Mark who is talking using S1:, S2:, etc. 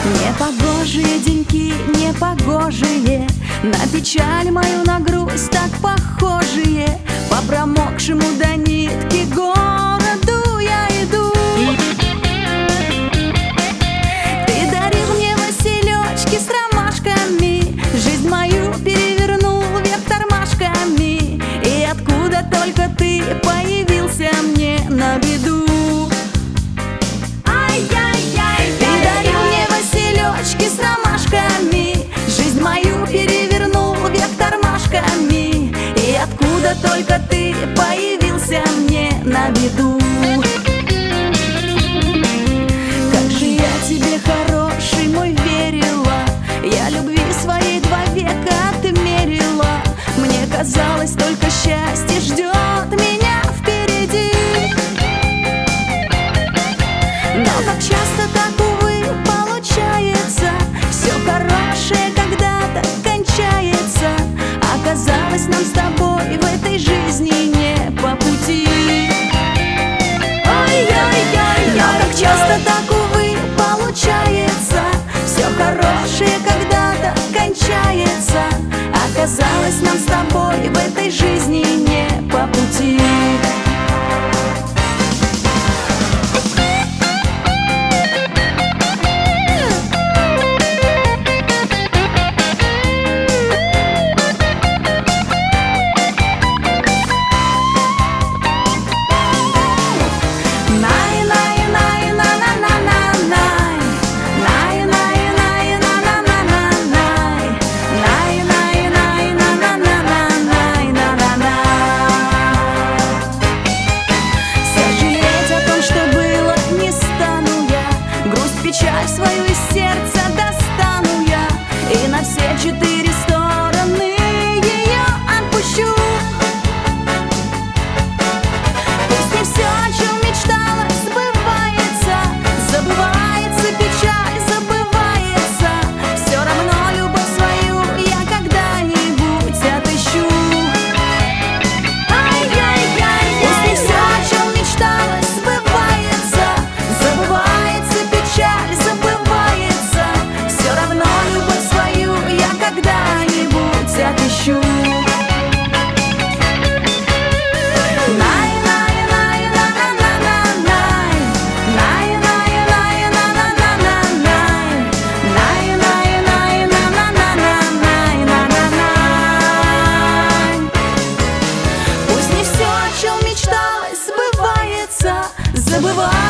S1: Непогожие деньки, непогожие, на печаль мою, на грусть так похожие. По промокшему до нитки городу я иду. Ты дарил мне василечки с ромашками, жизнь мою перевернул вверх тормашками. И откуда только ты появился мне на беду. С ромашками жизнь мою перевернул вверх тормашками. И откуда только ты появился мне на беду. Как же я тебе, хороший мой, верила, я любви своей 2 века отмерила. Мне казалось, только счастье ждет меня впереди. Но как часто так, увы, получается, все хорошее когда-то кончается. Оказалось, нам с тобой в этой жизни не по пути. Ой-ой-ой, но как часто так, увы, получается, все хорошее когда-то кончается. Оказалось, нам с тобой в этой жизни не по пути. Печаль свою из сердца достану я, и на все 4 стороны ее отпущу. Пусть не все, о чем мечтала, сбывается. Забывается печаль, забывается. Все равно любовь свою я когда-нибудь отыщу. Ай-яй-яй, пусть не все, о чем мечтала, сбывается. Забывается печаль, забывается. Все равно любовь свою я когда-нибудь отыщу. Пусть не все, о чем мечталось, сбывается. Забывается